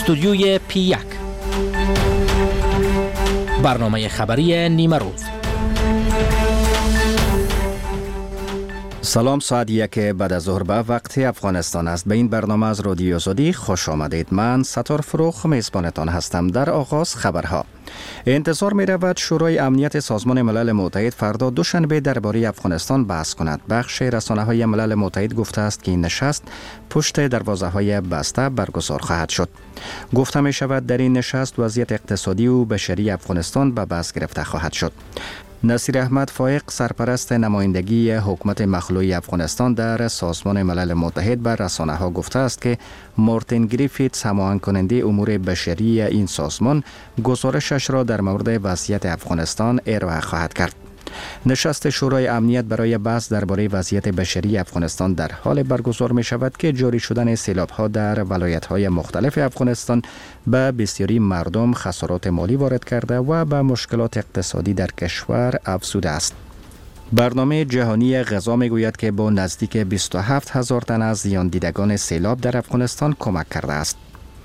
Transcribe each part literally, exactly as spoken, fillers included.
استودیوی پی یک، برنامه خبری نیمه روز. سلام، ساعت یک بعد از ظهر به وقت افغانستان است. به این برنامه از رادیو آزادی خوش آمدید. من ستار فروخ میزبانتان هستم. در آغاز خبرها. انتظار می رود شورای امنیت سازمان ملل متحد فردا دوشنبه درباره افغانستان بحث کند. بخش رسانه های ملل متحد گفته است که این نشست پشت دروازه های بسته برگزار خواهد شد. گفته می شود در این نشست وضعیت اقتصادی و بشری افغانستان به بحث گرفته خواهد شد. نصیر احمد فائق، سرپرست نمایندگی حکومت مخلوعی افغانستان در سازمان ملل متحد، به رسانه ها گفته است که مارتین گریفیتس، هماهنگ کننده امور بشری این سازمان، گزارشش را در مورد وضعیت افغانستان ارائه خواهد کرد. نشست شورای امنیت برای بحث درباره وضعیت بشری افغانستان در حال برگزار می شود که جاری شدن سیلاب‌ها در ولایت‌های مختلف افغانستان به بسیاری مردم خسارات مالی وارد کرده و به مشکلات اقتصادی در کشور افزوده است. برنامه جهانی غذا می گوید که با نزدیک بیست و هفت هزار تن از زیان دیدگان سیلاب در افغانستان کمک کرده است.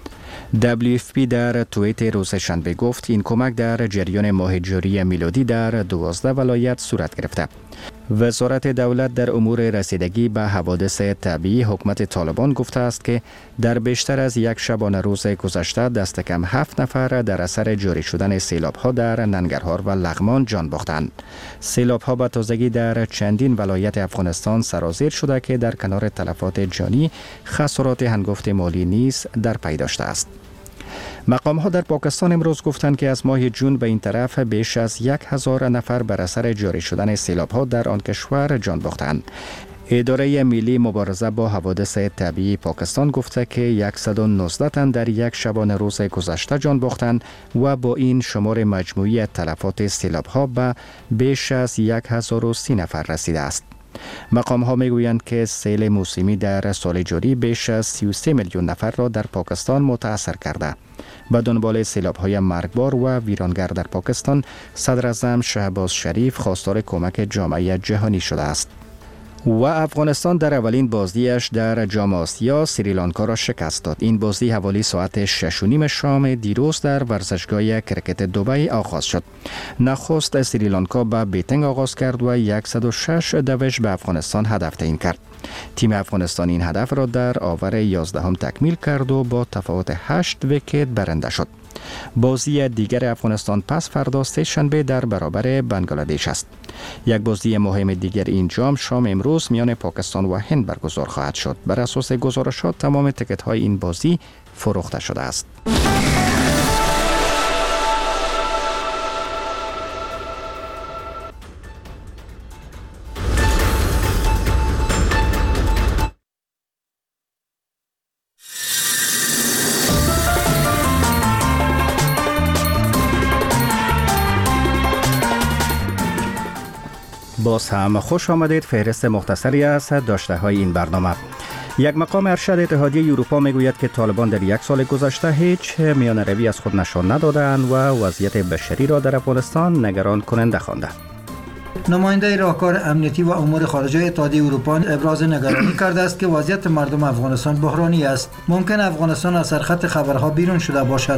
دبلیو اف پی در توییت روز شنبه گفت این کمک در جریان ماه جاری میلادی در دوازده ولایت صورت گرفته. وزارت دولت در امور رسیدگی به حوادث طبیعی حکومت طالبان گفته است که در بیشتر از یک شبانه روز گذشته دست کم هفت نفر در اثر جاری شدن سیلاب‌ها در ننگرهار و لغمان جان باختند. سیلاب‌ها به تازگی در چندین ولایت افغانستان سرازیر شده که در کنار تلفات جانی خسارات هنگفت مالی نیز در پی داشته است. مقام ها در پاکستان امروز گفتند که از ماه جون به این طرف بیش از یک هزار نفر بر اثر جاری شدن سیلاب ها در آن کشور جان باختند. اداره ملی مبارزه با حوادث طبیعی پاکستان گفته که صد و نوزده تن در یک شبانه روز گذشته جان باختند و با این شمار مجموعی تلفات سیلاب ها به بیش از هزار و سی نفر رسیده است. مقام ها می گویند که سیل موسمی در سال جاری بیش از سی و سه میلیون نفر را در پاکستان متاثر کرده. به دنبال سیلاب های مرگبار و ویرانگر در پاکستان، صدر اعظم شهباز شریف خواستار کمک جامعه جهانی شده است. و افغانستان در اولین بازیش در جام آسیا سریلانکا را شکست داد. این بازی حوالی ساعت شش و نیم شام دیروز در ورزشگاه کرکت دبی آغاز شد. نخست سریلانکا به بیتینگ آغاز کرد و صد و شش دوش به افغانستان هدف تعیین کرد. تیم افغانستان این هدف را در آور یازدهم تکمیل کرد و با تفاوت هشت ویکت برنده شد. بازی دیگر افغانستان پس فردا سه شنبه در برابر بنگلادش است. یک بازی مهم دیگر این جام شام امروز میان پاکستان و هند برگزار خواهد شد. بر اساس گزارشات تمام تیکت های این بازی فروخته شده است. باز هم خوش آمدید. فهرست مختصری از داشته های این برنامه. یک مقام ارشد اتحادیه اروپا میگوید که طالبان در یک سال گذشته هیچ میان روی از خود نشان ندادند و وضعیت بشری را در افغانستان نگران کننده خوانده. نماینده راهکار امنیتی و امور خارجه اتحادیه اروپا ابراز نگرانی کرده است که وضعیت مردم افغانستان بحرانی است. ممکن افغانستان از سرخط خبرها بیرون شده باشد.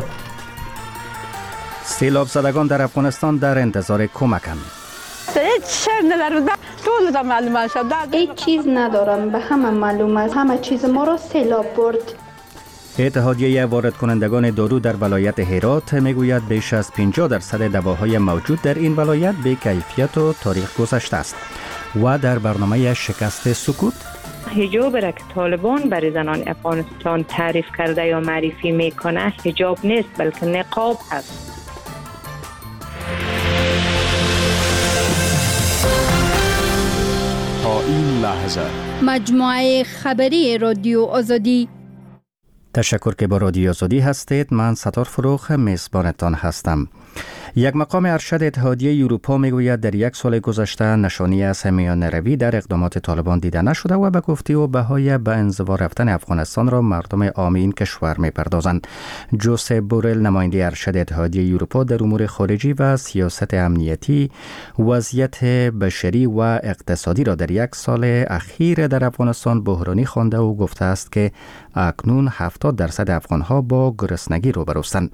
سیلاب زدگان در افغانستان در انتظار کمکند. هیچ چیز ندارم، به همه معلوم است. همه چیز ما را سیلاب برد. اتحادیه وارد کنندگان دارو در ولایت هرات میگوید بیش از پنجاه درصد دواهای موجود در این ولایت بی کیفیت و تاریخ گذشته است. و در برنامه شکست سکوت، حجاب را که طالبان برای زنان افغانستان تعریف کرده یا معرفی میکنه حجاب نیست بلکه نقاب هست. تا این لحظه مجموعه خبری رادیو آزادی. تشکر که با رادیو آزادی هستید. من ستار فروخ میزبانتان هستم. یک مقام ارشد اتحادیه اروپا میگوید در یک سال گذشته نشانی از میانه‌روی در اقدامات طالبان دیده نشده و به گفته او بهای به انزوا رفتن افغانستان را مردم عام این کشور میپردازند. جوزف بورل نماینده ارشد اتحادیه اروپا در امور خارجی و سیاست امنیتی وضعیت بشری و اقتصادی را در یک سال اخیر در افغانستان بحرانی خوانده و گفته است که اکنون هفتاد درصد افغان‌ها با گرسنگی روبروستند.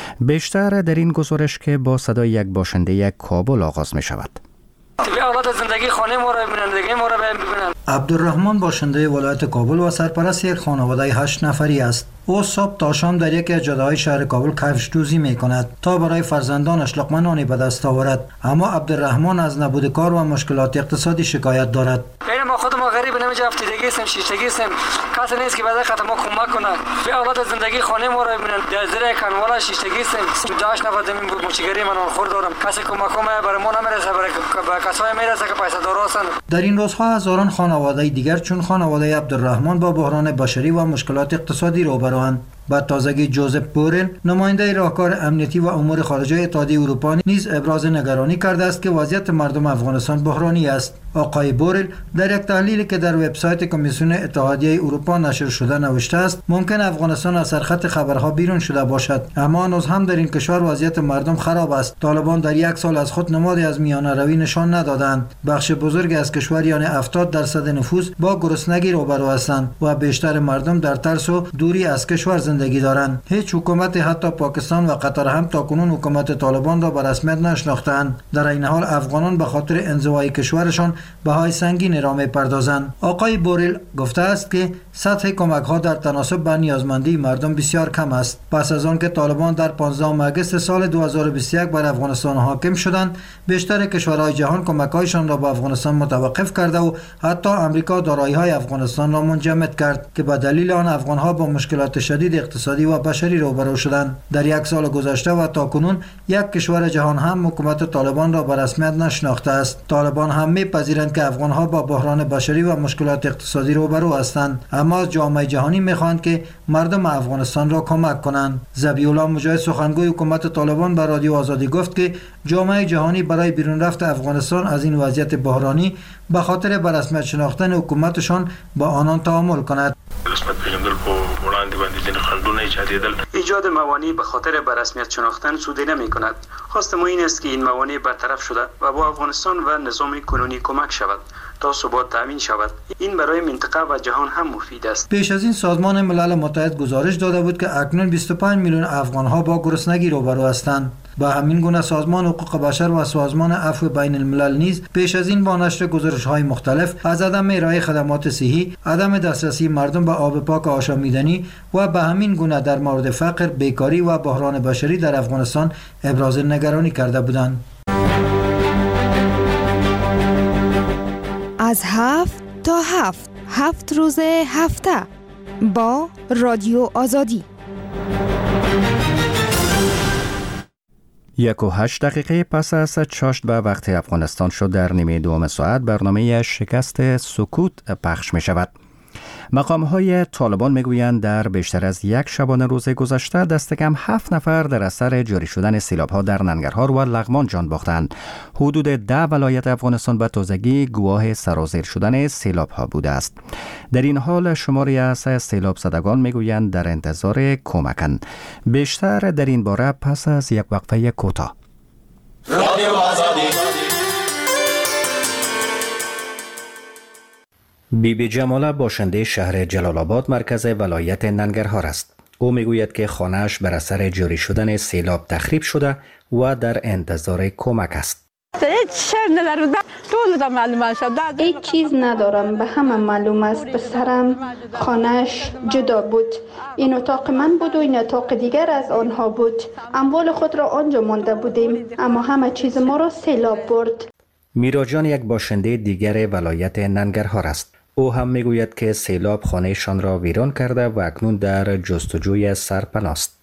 بیشتر در این گزارش که با صدای یک باشنده کابل آغاز می شود. حالات زندگی خانه ما را ببینن، زندگی ما را ببینن. عبدالرحمن باشنده ولایت کابل و سرپرست یک خانواده هشت نفری است. او صبح تا شام در یکی از جاده‌های شهر کابل کفش دوزی می کند تا برای فرزندانش لقمه نانی به دست آورد. اما عبدالرحمن از نبود کار و مشکلات اقتصادی شکایت دارد. یعنی ما خود ما غریب نمی‌جا هفتگی هستیم، شیشتگی هستیم. کسی نیست که برای خاطر ما کمک کنه. به اولاد زندگی خانه ما را ببینن. در زیر کنوالا شیشتگی هستیم. داش نفر زمین مچگری من خور دارم. کسی کمک کنه برای ما نمیرسه، برای کسای میرسه که پیسه دار هستند. در این روزها هزاران خانواده دیگر چون خانواده عبدالرحمن با بحران بشری و مشکلات اقتصادی روبروند. با تازگی جوزف بورل نماینده راهکار امنیتی و امور خارجه اتحادیه اروپا نیز ابراز نگرانی کرده است که وضعیت مردم افغانستان بحرانی است. آقای بورل در یک تحلیلی که در وبسایت کمیسیون اتحادیه اروپا نشر شده نوشته است ممکن افغانستان از سرخط خبرها بیرون شده باشد، اما هنوز هم در این کشور وضعیت مردم خراب است. طالبان در یک سال از خود نمادی از میانه‌روی نشان ندادند. بخش بزرگی از کشور یعنی هفتاد درصد نفوس با گرسنگی روبرو هستند و بیشتر مردم در ترس و دوری از کشور زندگی دارند. هیچ حکومت حتی پاکستان و قطر هم تاکنون حکومت طالبان را به رسمیت نشناختند. در این حال افغانان به خاطر انزوای کشورشان بهای سنگین را می‌پردازند. آقای بورل گفته است که سطح کمک‌ها در تناسب با نیازمندی مردم بسیار کم است. پس از آن که طالبان در پانزدهم آگوست سال دو هزار و بیست و یک بر افغانستان حاکم شدند، بیشتر کشورهای جهان کمک‌هایشان را به افغانستان متوقف کرده و حتی آمریکا دارایی‌های افغانستان را منجمد کرد که به دلیل آن افغان‌ها با مشکلات شدید اقتصادی و بشری روبرو شدند. در یک سال گذشته و تاکنون یک کشور جهان هم حکومت طالبان را به رسمیت نشناخته است. طالبان هم می‌پذیرند که افغان‌ها با بحران بشری و مشکلات اقتصادی روبرو هستند، اما از جامعه جهانی می‌خواهند که مردم افغانستان را کمک کنند. ذبیح الله مجاهد سخنگوی حکومت طالبان به رادیو آزادی گفت که جامعه جهانی برای بیرون رفت افغانستان از این وضعیت بحرانی به خاطر به رسمیت شناختن حکومتشان با آنان تعامل کند. ایجاد موانع به خاطر به رسمیت شناختن سودی نمی کند. خواست ما این است که این موانع برطرف شده و با افغانستان و نظام کنونی کمک شود تا ثبات تامین شود. این برای منطقه و جهان هم مفید است. پیش از این سازمان ملل متحد گزارش داده بود که اکنون بیست و پنج میلیون افغان‌ها با گرسنگی روبرو هستند. با همین گونه سازمان حقوق بشر و سازمان عفو بین الملل نیز پیش از این با نشر گزارش‌های مختلف از عدم ارائه خدمات صحی، عدم دسترسی مردم به آب پاک آشامیدنی و به همین گونه در مورد فقر، بیکاری و بحران بشری در افغانستان ابراز نگرانی کرده بودند. از هفت تا هفت هفت روز هفته با رادیو آزادی. یک و هشت دقیقه پس از چاشت به وقت افغانستان شد در نیمه دوم ساعت برنامه شکست سکوت پخش می شود. مقام‌های طالبان میگویند در بیشتر از یک شبانه روز گذشته دست کم هفت نفر در اثر جاری شدن سیلاب‌ها در ننگرهار و لغمان جان باختند. حدود ده ولایت افغانستان به تازگی گواه سرازیر شدن سیلاب‌ها بوده است. در این حال شماری از سیلاب زدگان میگویند در انتظار کمکند. بیشتر در این باره پس از یک وقفه کوتاه. بی بی جماله باشنده شهر جلال آباد مرکز ولایت ننگرهار است. او میگوید که خانه‌اش بر اثر جاری شدن سیلاب تخریب شده و در انتظار کمک است. هیچ چیز ندارم، به همه معلوم است. پسرم خانه‌اش جدا بود. این اتاق من بود و این اتاق دیگر از آنها بود. اموال خود را آنجا مانده بودیم، اما همه چیز ما را سیلاب برد. میراجان یک باشنده دیگر ولایت ننگرهار است. او هم میگوید که سیلاب خانهشان را ویران کرده و اکنون در جستجوی سرپناه است.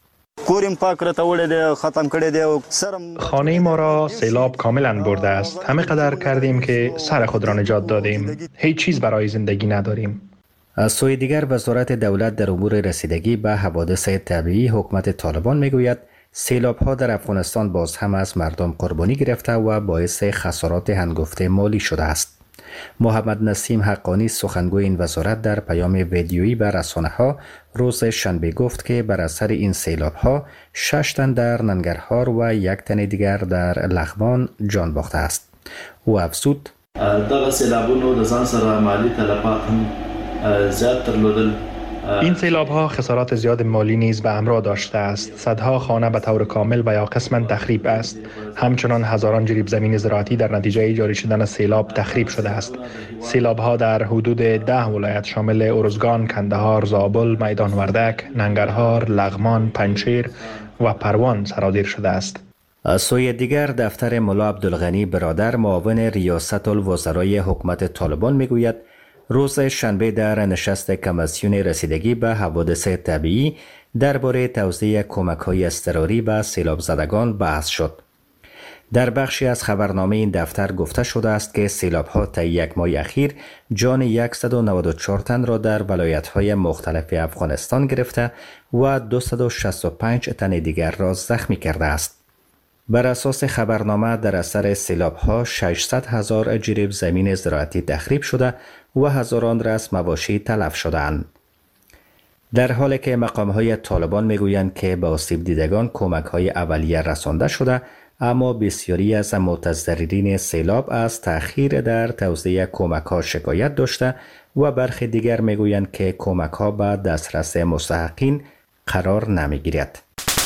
خانه ما را سیلاب کاملا برده است. همه قدر کردیم که سر خود را نجات دادیم. هیچ چیز برای زندگی نداریم. از سوی دیگر وزارت دولت در امور رسیدگی به حوادث طبیعی حکومت طالبان میگوید سیلاب‌ها در افغانستان باز هم از مردم قربانی گرفته و باعث خسارات هنگفت مالی شده است. محمد نسیم حقانی سخنگوی این وزارت در پیام ویدیویی به رسانه‌ها روز شنبه گفت که بر اثر این سیلاب‌ها شش تن در ننگرهار و یک تن دیگر در لغمان جان باخته است. او افزود: دغه سیلابونو د ځان سره مالی تلفات هم زیات درلودل. این سیلاب‌ها خسارات زیاد مالی نیز به همراه داشته است. صدها خانه به طور کامل و یا قسماً تخریب است. همچنان هزاران جریب زمین زراعتی در نتیجه جاری شدن سیلاب تخریب شده است. سیلاب‌ها در حدود ده ولایت شامل ارزگان، کندهار، زابل، میدان وردک، ننگرهار، لغمان، پنجشیر و پروان سرازیر شده است. از سوی دیگر دفتر ملا عبدالغنی برادر معاون ریاست الوزرای حکومت طالبان میگوید روز شنبه در نشست کمیسیون رسیدگی به حوادث طبیعی درباره توزیع کمک‌های اضطراری به سیلاب زدگان بحث شد. در بخشی از خبرنامه این دفتر گفته شده است که سیلاب‌ها طی یک ماه اخیر جان صد و نود و چهار تن را در ولایت‌های مختلف افغانستان گرفته و دویست و شصت و پنج تن دیگر را زخمی کرده است. بر اساس خبرنامه در اثر سیلاب‌ها ششصد هزار جریب زمین زراعتی تخریب شده و هزاران رأس مواشی تلف شدند. در حالی که مقام‌های طالبان میگویند که به آسیب دیدگان کمک‌های اولیه رسانده شده، اما بسیاری از متضررین سیلاب از تأخیر در توزیع کمک‌ها شکایت داشته و برخی دیگر میگویند که کمک‌ها به دسترس مستحقین قرار نمی‌گیرد.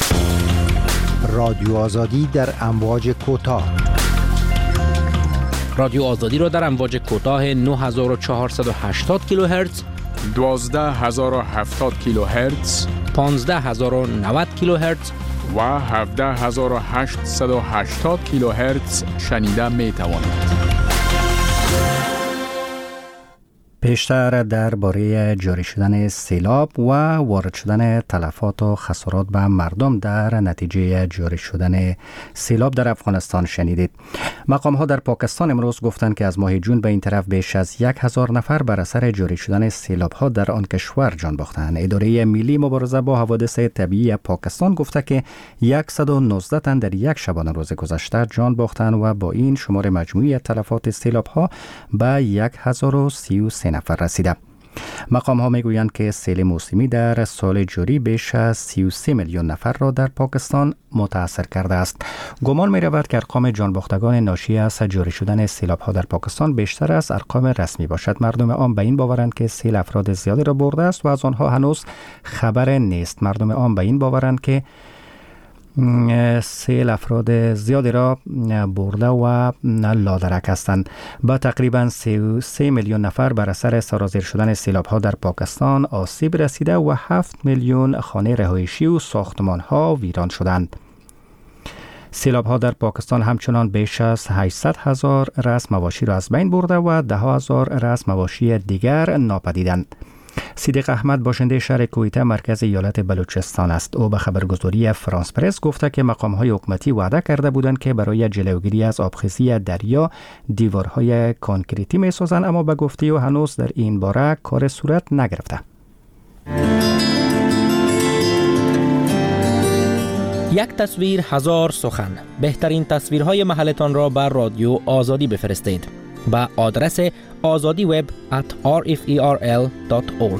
رادیو آزادی در امواج کوتاه. رادیو آزادی را در امواج کوتاه نه هزار و چهارصد و هشتاد کیلوهرتز، دوازده هزار و هفتاد کیلوهرتز، پانزده هزار و نود کیلوهرتز و هفده هزار و هشتصد و هشتاد کیلوهرتز شنیده می توانید. پیشتر درباره جاری شدن سیلاب و وارد شدن تلفات و خسارات به مردم در نتیجه جاری شدن سیلاب در افغانستان شنیدید. مقام ها در پاکستان امروز گفتند که از ماه جون به این طرف بیش از یک هزار نفر بر اثر جاری شدن سیلاب ها در آن کشور جان باختند. اداره ملی مبارزه با حوادث طبیعی پاکستان گفته که صد و نوزده تن در یک شبانه روز گذشته جان باختند و با این شمار مجموعی تلفات سیلاب ها به هزار و سی و سه نفر رسیده. مقام ها میگویند که سیل موسمی در سال جاری بیش از سی و سه میلیون نفر را در پاکستان متاثر کرده است. گمان می رود که ارقام جانباختگان ناشی از جاری شدن سیلاب ها در پاکستان بیشتر از ارقام رسمی باشد. مردم عام به این باورند که سیل افراد زیادی را برده است و از آنها هنوز خبر نیست. مردم عام به این باورند که سیل افراد زیادی را برده و لادرک هستند. با تقریبا سه میلیون نفر بر اثر سرازیر شدن سیلاب ها در پاکستان آسیب رسیده و هفت میلیون خانه رهایشی و ساختمان ها ویران شدند. سیلاب ها در پاکستان همچنان بیش از هشتصد هزار رأس مواشی را از بین برده و ده هزار رأس مواشی دیگر ناپدیدند. صدیق احمد باشنده شهر کویته مرکز ایالت بلوچستان است. او به خبرگزاری فرانس پرس گفته که مقام‌های حکومتی وعده کرده بودند که برای جلوگیری از آبخیزی دریا دیوارهای کانکریتی می‌سازند، اما به گفته او هنوز در این باره کار صورت نگرفته. یک تصویر هزار سخن. بهترین تصویرهای محلتان را بر رادیو آزادی بفرستید با آدرس آزادی وب ات آر اف ای آر ال دات اورگ.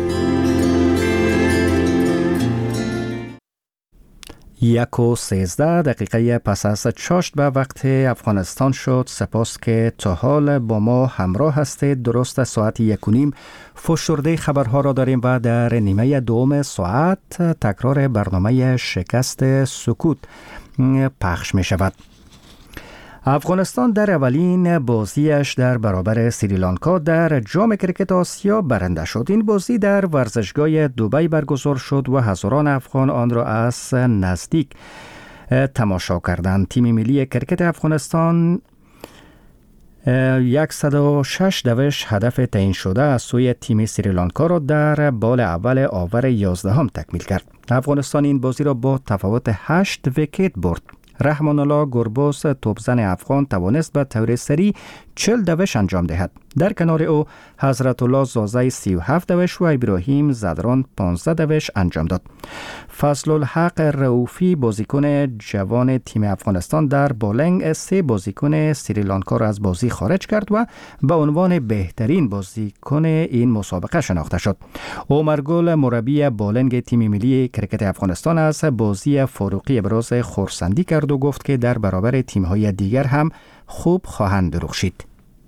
یک و سیزده دقیقه پس از چاشت به وقت افغانستان شد. سپاس که تا حال با ما همراه هستید. درست ساعت یک و نیم فشرده خبرها را داریم و در نیمه دوم ساعت تکرار برنامه شکست سکوت پخش می شود. افغانستان در اولین بازیش در برابر سریلانکا در جام کرکت آسیا برنده شد. این بازی در ورزشگاه دبی برگزار شد و هزاران افغان آن را از نزدیک تماشا کردند. تیم ملی کرکت افغانستان صد و شش دوش هدف تعیین شده از سوی تیم سریلانکا را در بال اول آور یازدهم تکمیل کرد. افغانستان این بازی را با تفاوت هشت ویکت برد. رحمان الله گرباس توپزن افغان توانست به طور سریع چهل دوش انجام دهد. در کنار او حضرت الله زازه سی و هفت دوش و ابراهیم زدران پانزده دوش انجام داد. فضل الحق رؤوفی بازیکن جوان تیم افغانستان در بالنگ سه بازیکن سریلانکا را از بازی خارج کرد و به عنوان بهترین بازیکن این مسابقه شناخته شد. عمر گل مربی بالنگ تیم ملی کرکت افغانستان از بازی فاروقی ابراز خرسندی کرد و گفت که در برابر تیم‌های دیگر هم خوب خواهند درخشید.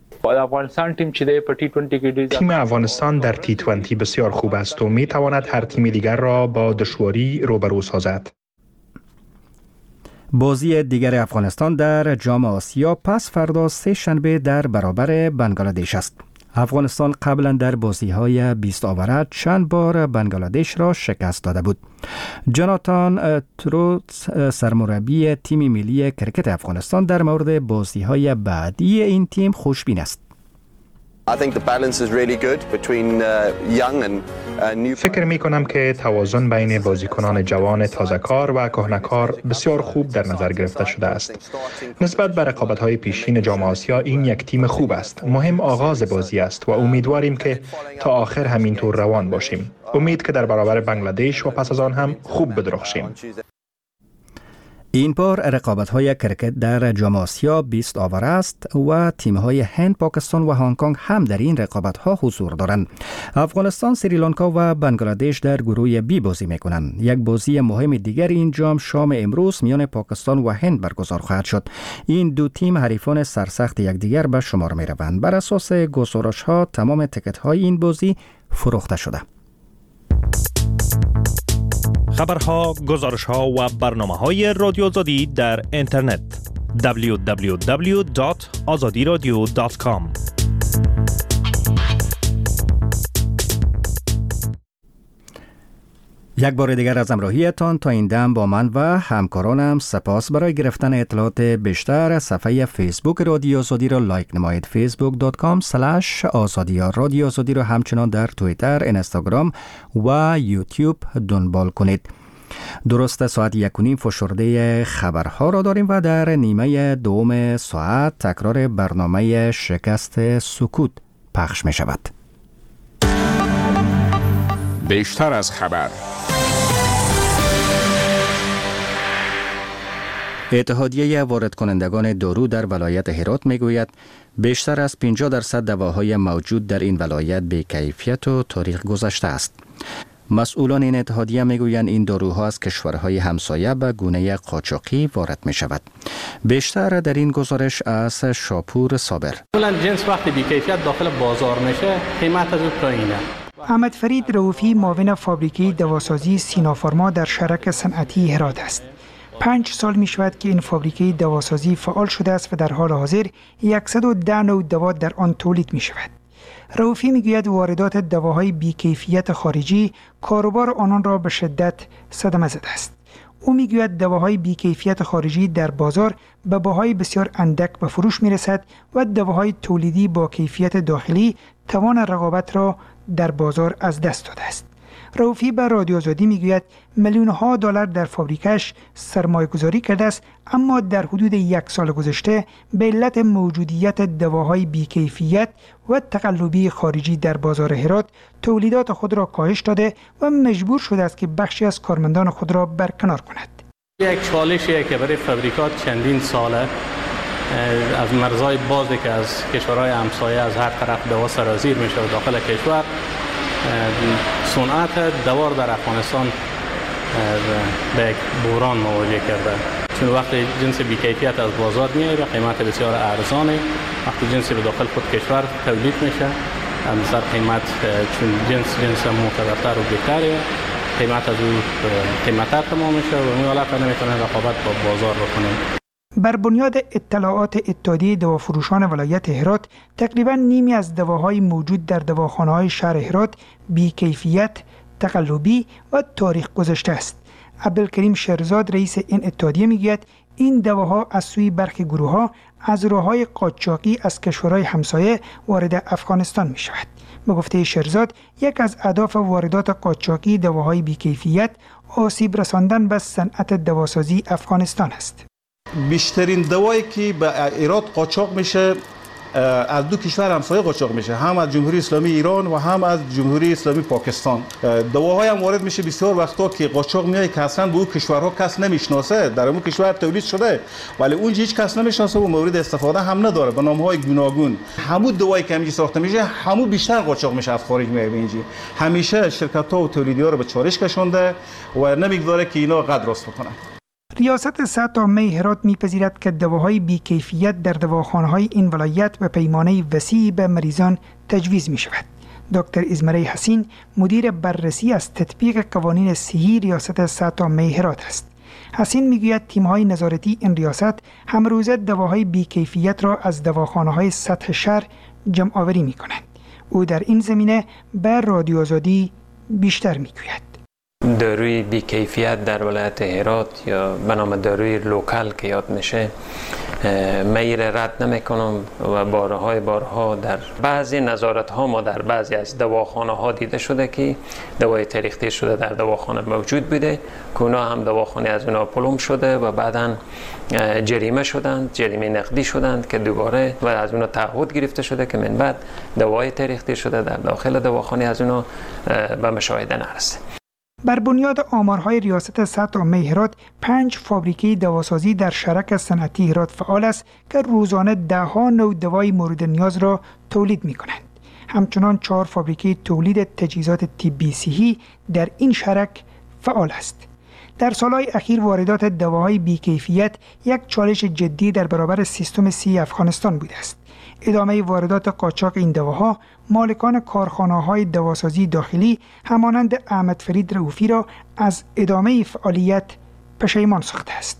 تیم افغانستان در تی بیست بسیار خوب است و می تواند هر تیم دیگر را با دشواری روبرو سازد. بازی دیگر افغانستان در جام آسیا پس فردا سه شنبه در برابر بنگلادش است. افغانستان قبلا در بازی‌های بیست آوره چند بار بنگلادش را شکست داده بود. جاناتان تروت سرمربی تیم ملی کرکت افغانستان در مورد بازی‌های بعدی این تیم خوشبین است. فکر می کنم که توازن بین بازیکنان جوان تازه‌کار و کهنه‌کار بسیار خوب در نظر گرفته شده است. نسبت به رقابت‌های پیشین جام آسیا این یک تیم خوب است. مهم آغاز بازی است و امیدواریم که تا آخر همینطور روان باشیم. امید که در برابر بنگلادش و پس از آن هم خوب بدرخشیم. این بار رقابت‌های کرکت در جام آسیا بیست آوره است و تیم‌های هند، پاکستان و هنگ کنگ هم در این رقابت‌ها حضور دارند. افغانستان، سریلانکا و بنگلادش در گروه بی بازی می‌کنند. یک بازی مهم دیگر این جام شام امروز میان پاکستان و هند برگزار خواهد شد. این دو تیم حریفان سرسخت یکدیگر به شمار می‌روند. بر اساس گزارش‌ها تمام تیکت‌های این بازی فروخته شده. خبرها، گزارش‌ها و برنامه‌های رادیو آزادی در اینترنت دبلیو دبلیو دبلیو دات آزادی رادیو دات کام. یک بار دیگر از همراهیتان تا این دم با من و همکارانم سپاس. برای گرفتن اطلاعات بیشتر صفحه فیسبوک رادیو آزادی را لایک نمایید. فیسبوک دات کام اسلش آزادی. رادیو آزادی را همچنان در توییتر، اینستاگرام و یوتیوب دنبال کنید. درست ساعت یک و نیم فشرده خبرها را داریم و در نیمه دوم ساعت تکرار برنامه شکست سکوت پخش می شود. بیشتر از خبر. اتحادیه وارد کنندگان دارو در ولایت هرات میگوید بیشتر از پنجاه درصد دواهای موجود در این ولایت بی‌کیفیت و تاریخ گذشته است. مسئولان این اتحادیه میگویند این داروها از کشورهای همسایه به گونه قاچاقی وارد می شود. بیشتر در این گزارش از شاپور صابر. کلا جنس وقتی بی‌کیفیت داخل بازار میشه قیمت از اون پایینه. احمد فرید رؤوفی معاون فابریکه دواسازی سینافارما در شرک صنعتی هرات است. پنج سال می شود که این فابریکه دواسازی فعال شده است و در حال حاضر صد و ده نوع دوا در آن تولید می شود. رؤوفی می گوید واردات دواهای بی‌کیفیت خارجی کاروبار آنان را به شدت صدمه زده است. او می گوید دواهای بی‌کیفیت خارجی در بازار به بهای بسیار اندک به فروش می رسد و دواهای تولیدی با کیفیت داخلی توان رقابت را در بازار از دست داده است. رؤوفی به رادیو آزادی میگوید میلیون ها دلار در فابریکش سرمایه گذاری کرده است، اما در حدود یک سال گذشته به علت موجودیت دواهای بی‌کیفیت و تقلبی خارجی در بازار هرات تولیدات خود را کاهش داده و مجبور شده است که بخشی از کارمندان خود را برکنار کند. یک چالشی که برای فابریکات چندین ساله از مرزهای بازی که از کشورهای همسایه از هر طرف دوا سرازیر میشه و داخل کشور صنعت دوار در افغانستان به یک بحران مواجه کرده، چون وقتی جنس بی‌کیفیت از بازار میاد به قیمت بسیار ارزانه، وقتی جنسی به داخل خود کشور تولید میشه از سر قیمت چون جنس جنس معتبرتر و بهتره قیمت از اون قیمتتر تمام میشه و این حالت نمیتونه رقابت با بازار بکنه. بر بنیاد اطلاعات اتحادیه دوافروشان ولایت هرات تقریبا نیمی از دواهای موجود در دواخانه‌های شهر هرات بی‌کیفیت، تقلبی و تاریخ گذشته است. عبدالکریم شیرزاد رئیس این اتحادیه میگوید این دواها از سوی برخی گروه‌ها از راه‌های قاچاقی از کشورهای همسایه وارد افغانستان می شود. به گفته شیرزاد یک از اهداف واردات قاچاقی دواهای بی‌کیفیت آسیب رساندن به صنعت دواسازی افغانستان است. بیشترین دوایی که به ایران قاچاق میشه از دو کشور همسایه قاچاق میشه، هم از جمهوری اسلامی ایران و هم از جمهوری اسلامی پاکستان. دواهای هم وارد میشه بسیار وقتا که قاچاق میاد که اصلا به اون کشورها کس نمیشناسه، در اون کشور تولید شده ولی اونجا هیچ کس نمیشناسه و مورد استفاده هم نداره به نامهای گوناگون. همون دوایی که اینجا ساخته میشه همون بیشتر قاچاق میشه از خارج میاد اینجا. همیشه شرکت ها و تولیدی‌ها رو به چالش کشونده و نمیگذاره که اینا قدر راست بکنن. ریاست صحت عامه هرات می‌پذیرد که دواهای بی‌کیفیت در دواخانه‌های این ولایت به پیمانه وسیعی به مریضان تجویز می‌شود. دکتر ازمره حسین مدیر بررسی از تطبیق قوانین صحی ریاست صحت عامه هرات است. حسین میگوید تیم‌های نظارتی این ریاست همروزه دواهای بی‌کیفیت را از دواخانه‌های سطح شهر جمع آوری می‌کنند. او در این زمینه به رادیو آزادی بیشتر میگوید. داروی بی‌کیفیت در ولایت هرات یا به نام داروی لوکال که یاد میشه میره رد نمیکنم و بارهای بارها در بعضی نظارت ها ما در بعضی از دواخانه ها دیده شده که دوای تریختی شده در دواخانه موجود بوده که اونا هم دواخانه از اونا پلم شده و بعدا جریمه شدند، جریمه نقدی شدند که دوباره و از اونا تعهد گرفته شده که من بعد دوای تریختی شده در داخل دواخانه از اونا به مشاهده نرسه. بر بنیاد آمارهای ریاست صحت عامه هرات، پنج فابریکه دواسازی در شرک صنعتی هرات فعال است که روزانه ده ها نوع دوای مورد نیاز را تولید می کنند. همچنان چهار فابریکه تولید تجهیزات طبی صحی در این شرک فعال است. در سالهای اخیر واردات دواهای بی‌کیفیت یک چالش جدی در برابر سیستم صحی افغانستان بوده است. ادامه واردات قاچاق این دواها مالکان کارخانه‌های دواسازی داخلی همانند احمد فرید رؤوفی را از ادامه فعالیت پشیمان ساخته است.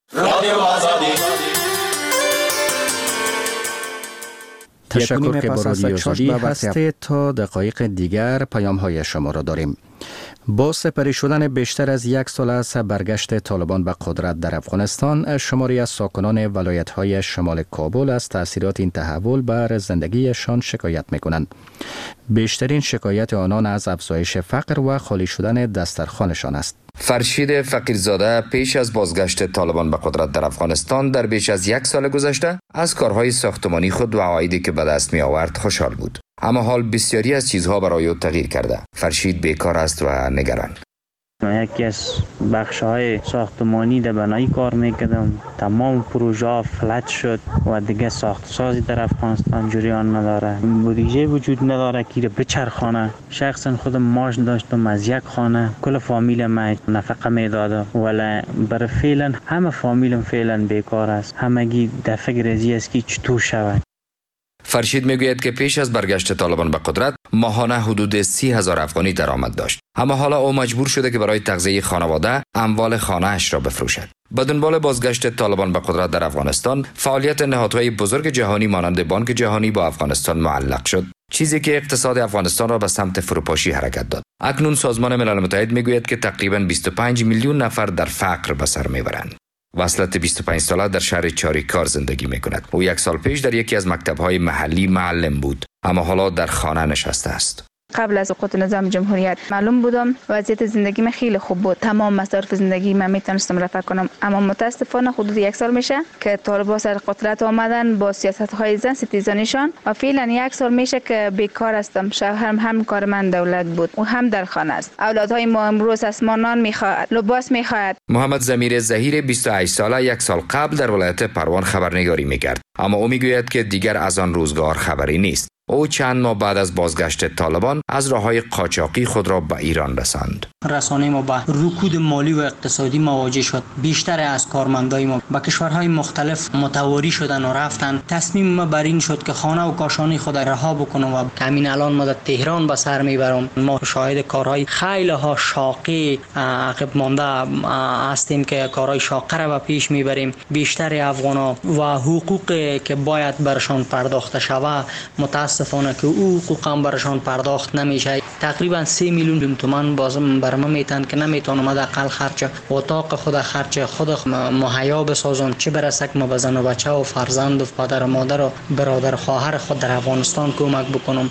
تشکر که با رادیو آزادی هستید. تا دقایق دیگر پیام های شما را داریم. با سپری شدن بیشتر از یک سال از برگشت طالبان به قدرت در افغانستان، شماری از ساکنان ولایت‌های شمال کابل از تأثیرات این تحول بر زندگیشان شکایت می‌کنند. بیشترین شکایت آنان از افزایش فقر و خالی شدن دسترخوانشان است. فرشید فقیرزاده پیش از بازگشت طالبان به قدرت در افغانستان در بیش از یک سال گذشته از کارهای ساختمانی خود و عوایدی که به دست می آورد خوشحال بود، اما حال بسیاری از چیزها برای او تغییر کرده. فرشید بیکار است و نگران. یکی از بخش‌های ساختمانی در بنایی کار میکردم، تمام پروژه ها فلج شد و دیگه ساخت سازی در افغانستان جریان نداره، بودجه وجود نداره که بچرخانه. شخصا خودم ماش داشتم از یک خانه، کل فامیل من نفقه میداده، ولی برای فعلا همه فامیلم فعلا بیکار است. همگی در فکر ازی است که چطور شود. فرشید میگوید که پیش از برگشت طالبان به قدرت ماهانه حدود سی هزار افغانی درآمد داشت، اما حالا او مجبور شده که برای تغذیه خانواده اموال خانه اش را بفروشد. با دنبال بازگشت طالبان به قدرت در افغانستان، فعالیت نهادهای بزرگ جهانی مانند بانک جهانی با افغانستان معلق شد، چیزی که اقتصاد افغانستان را به سمت فروپاشی حرکت داد. اکنون سازمان ملل متحد میگوید که تقریباً بیست و پنج میلیون نفر در فقر به سر میبرند. وصلت بیست و پنج ساله در شهر چاریکار زندگی می کند. او یک سال پیش در یکی از مکتب‌های محلی معلم بود، اما حالا در خانه نشسته است. قبل از سقوط نظام جمهوریت معلوم بودم وضعیت زندگی من خیلی خوب بود، تمام مصارف زندگی من میتونستم رفع کنم، اما متاسفانه حدود یک سال میشه که طالبان سر قدرت آمدن با سیاست‌های زن ستیزانیشان و فعلا یک سال میشه که بیکار هستم. شوهرم هم کار من دولت بود و هم در خانه است. اولادهای ما امروز از ما نان میخواهد، لباس میخواهد. محمد ضمیر ظهیر بیست و هشت ساله یک سال قبل در ولایت پروان خبرنگاری میکرد، اما او میگوید که دیگر از آن روزگار خبری نیست. او چند ماه بعد از بازگشت طالبان از راههای قاچاقی خود را به ایران رساند. رسانه ما با رکود مالی و اقتصادی مواجه شد. بیشتر از کارمندای ما با کشورهای مختلف متواری شدن و رفتن. تصمیم ما بر این شد که خانه و کاشانه خود رها بکنم و همین الان ما در تهران به سر میبرم. ما شاهد کارهای خیلی ها شاقی عقب مانده هستیم که کارهای شاقه را به پیش میبریم. بیشتر افغانا و حقوقی که باید برشان پرداخته شود متاسفانه که او حقوقم برشان پرداخت نمیشه. تقریبا سه میلیون تومان بازم بر ما میتن که نمیتونم حداقل خرچ اتاق خود خرچ خود مهیا بسازم، چه برسه که ما به زن و بچه و فرزند و پدر و مادر و برادر خواهر خود در افغانستان کمک بکنم.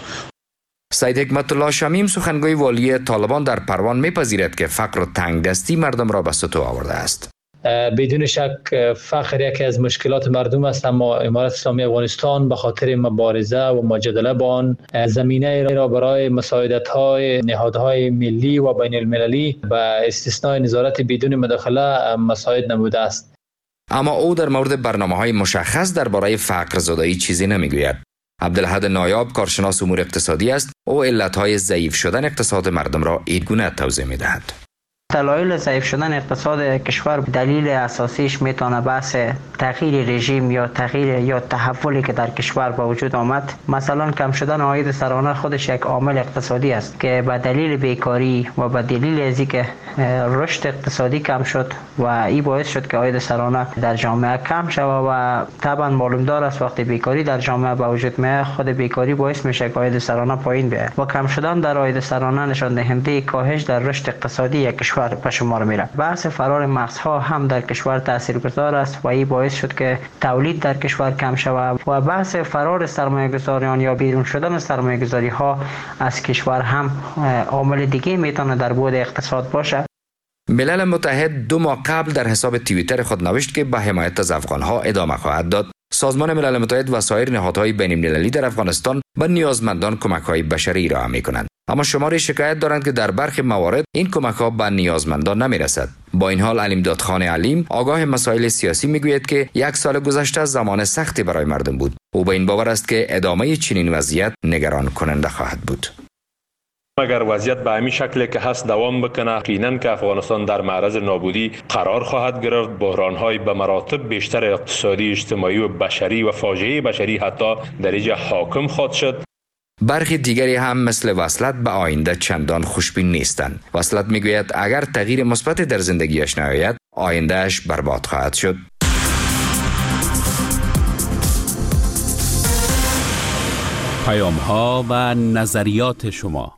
سید حکمت الله شمیم سخنگوی والی طالبان در پروان میپذیرد که فقر و تنگ دستی مردم را به سطوح آورده است. بدون شک فقر یکی از مشکلات مردم است، اما امارت اسلامی افغانستان به خاطر مبارزه و مجادله با آن زمینه را برای مساعدت‌های نهادهای ملی و بین المللی و استثناء نظارت بدون مداخله مساعد نموده است. اما او در مورد برنامه‌های مشخص درباره فقر زدایی چیزی نمیگوید. عبدالحد نایاب کارشناس امور اقتصادی است. او علتهای ضعیف شدن اقتصاد مردم را این گونه توضیح می‌دهد. دلایل ضعیف شدن اقتصاد کشور دلیل اساسیش میتونه بحث تغییر رژیم یا تغییر یا تحولی که در کشور به وجود آمد. مثلا کم شدن عاید سرانه خودش یک عامل اقتصادی است که به دلیل بیکاری و به دلیل از اینکه رشد اقتصادی کم شد و این باعث شد که عاید سرانه در جامعه کم شود و طبعا معلوم دار است وقتی بیکاری در جامعه به وجود میاد خود بیکاری باعث میشه که عاید سرانه پایین بیاد و کم شدن در عاید سرانه نشان دهنده کاهش در رشد اقتصادی یک کشور به شمار میره. بحث فرار مغزها هم در کشور تاثیرگذار است و این باعث شد که تولید در کشور کم شود و بحث فرار سرمایه‌گذاران یا بیرون شدن سرمایه‌گذاری ها از کشور هم عامل دیگه میتونه در بعد اقتصاد باشه. ملل متحد دو ماه قبل در حساب توییتر خود نوشت که به حمایت از افغانها ادامه خواهد داد. سازمان ملل متحد و سایر نهادهای بین‌المللی در افغانستان به نیازمندان کمک‌های بشری ارائه می‌کنند. اما شماری شکایت دارند که در برخی موارد این کمک‌ها به نیازمندان نمی‌رسد. با این حال علیم دادخان علیم آگاه مسائل سیاسی می‌گوید که یک سال گذشته زمان سختی برای مردم بود. او به این باور است که ادامه چنین وضعیت نگران کننده خواهد بود. اگر وضعیت به همین شکلی که هست دوام بکنه یقینا که افغانستان در معرض نابودی قرار خواهد گرفت. بحران‌های به مراتب بیشتر اقتصادی، اجتماعی و بشری و فاجعه بشری حتی در اینجا حاکم خواهد شد. برخی دیگری هم مثل وصلت به آینده چندان خوشبین نیستند. وصلت میگوید اگر تغییر مثبتی در زندگیش نیاید آیندهش برباد خواهد شد. پیام‌ها و نظریات شما.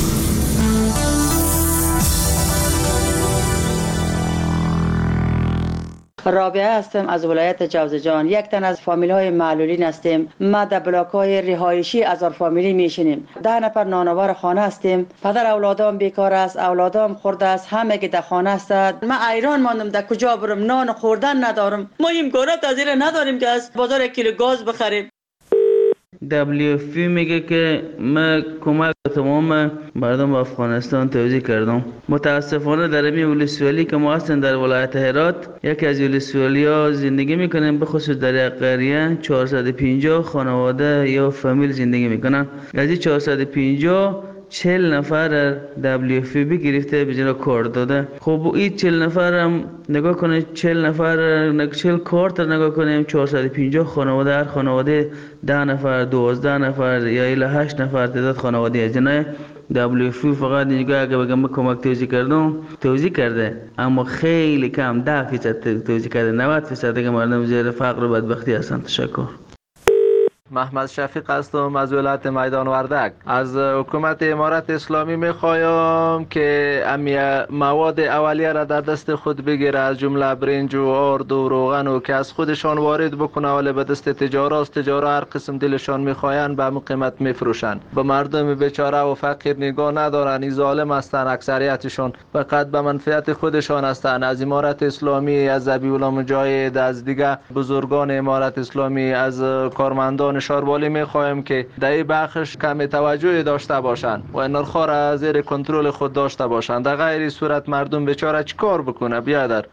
رابعه هستم از ولایت جوزجان. یک تن از فامیل های معلولین هستیم. ما در بلاک های رهایشی هزار فامیلی میشینیم. ده نفر نانوار خانه هستیم. پدر اولادام بیکار است، اولادام خورده است، همه که در خانه هستند. من ایران ماندم، در کجا برم؟ نان خوردن ندارم. ما امکانات از این نداریم که از بازار یک کیلو گاز بخریم. دبلیو اف پی میگه که من کمک تمام مردم افغانستان توزیع کردم. متاسفانه در این ولسوالی که ما هستیم در ولایت هرات یکی از ولسوالی ها زندگی میکنیم، به خصوص در یک قریه چهارصد و پنجاه خانواده یا فامیل زندگی میکنن. از این چهارصد و پنجاه چهل نفر دبلیو اف بی گرفته به جنا کار داده. خب این چهل نفر هم نگاه کنید، چهل نفر چهل کارت نگاه کنیم، چهارصد و پنجاه خانواده، هر خانواده ده نفر، دوازده نفر یا الی هشت نفر تعداد خانواده از جنا دبلیو اف بی فقط اینجا اگه بگم کمک توزیع کردم توزیع کرده، اما خیلی کم، ده فیصد توزیع کرده. نود فیصد دیگه مردم زیر فقر و بدبختی هستند. تشکر. محمد شفیق هستم از ولایت میدان وردک. از حکومت امارت اسلامی میخوایم که امی مواد اولیه را در دست خود بگیره، از جمله برنج و آرد و روغن و که از خودشان وارد بکنه، ولی به دست تجارت است. تجارت هر قسم دلشان میخواین به همون قیمت میفروشن. به مردم بیچاره و فقیر نگاه ندارن. این ظالم هستن، اکثریتشون فقط به منفعت خودشان هستن. از امارت اسلامی، از ابی‌الله مجاهد، از دیگه بزرگان امارت اسلامی، از کارمندان شاربالی میخوایم که در این بخش کم توجهی داشته باشند و نرخ‌ها را زیر کنترل خود داشته باشند. در غیر صورت مردم بیچاره چیکار بکنه؟ بیادر.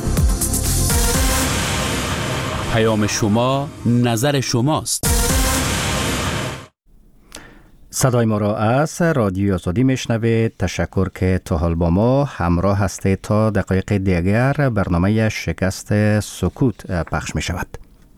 پیام شما، نظر شماست. صدای ما را از رادیو آزادی میشنوید. تشکر که تا حال با ما همراه هستید. تا دقایق دیگر برنامه شکست سکوت پخش می شود.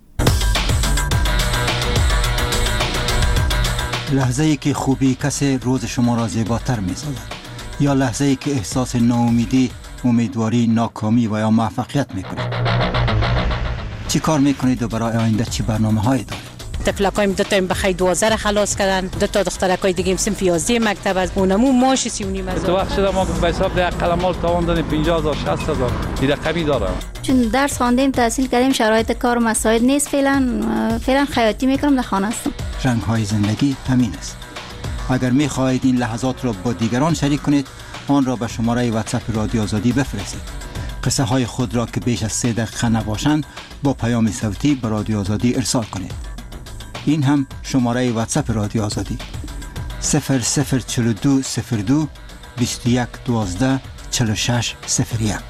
لحظه ای که خوبی کسی روز شما را زیباتر می سازد، یا لحظه ای که احساس ناامیدی، امیدواری، ناکامی و یا موفقیت می کنید. چی کار می کنید و برای آینده چی برنامه هایی دارید؟ طفلکایم دو تا بخیر دوازده را خلاص کردن، دو تا دخترکای دیگه صنف یازده مکتب از اونمو ماش سی و نیم هزار. تو وقت شده ما به حساب ده قلمال تاوان دادیم پنجاه هزار شصت هزار. دیده کمی داره. چون درس خواندیم، تحصیل کردیم، شرایط کار و مساعد نیست. فعلا فعلا خیاطی میکنم، در خانه هستم. رنگ های زندگی همین است. اگر می خواهید این لحظات را با دیگران شریک کنید، آن را به شماره واتساپ رادیو آزادی بفرستید. قصه های خود را که بیش از سه دقیقه نباشند با پیام صوتی به رادیو آزادی ارسال کنید. این هم شماره واتساپ رادیو آزادی صفر صفر چهل و دو صفر دو بیست و یک دوازده چهل و شش صفر یک.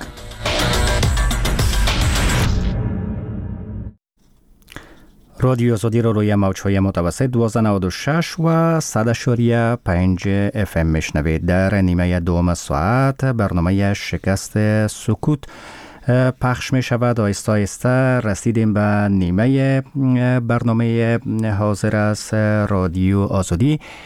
رادیو آزادی رو روی موج‌های متوسط دویست و نود و شش و صد و پنج اف ام میشنوید. در نیمه دوم ساعت برنامه شکست سکوت پخش می شود. آیسته آیسته رسیدیم به نیمه برنامه حاضر از رادیو آزادی.